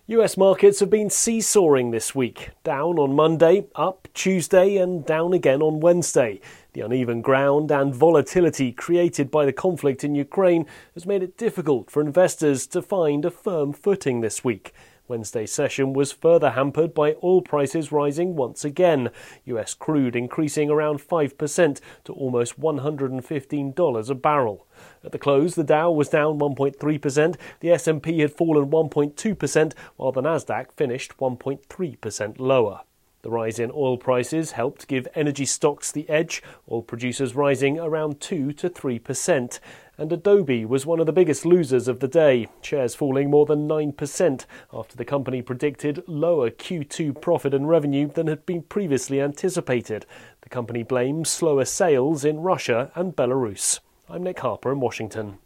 US markets have been seesawing this week, down on Monday, up Tuesday and down again on Wednesday. The uneven ground and volatility created by the conflict in Ukraine has made it difficult for investors to find a firm footing this week. Wednesday's session was further hampered by oil prices rising once again, US crude increasing around 5% to almost $115 a barrel. At the close, the Dow was down 1.3%, the S&P had fallen 1.2%, while the Nasdaq finished 1.3% lower. The rise in oil prices helped give energy stocks the edge, oil producers rising around 2 to 3%. And Adobe was one of the biggest losers of the day, shares falling more than 9% after the company predicted lower Q2 profit and revenue than had been previously anticipated. The company blames slower sales in Russia and Belarus. I'm Nick Harper in Washington.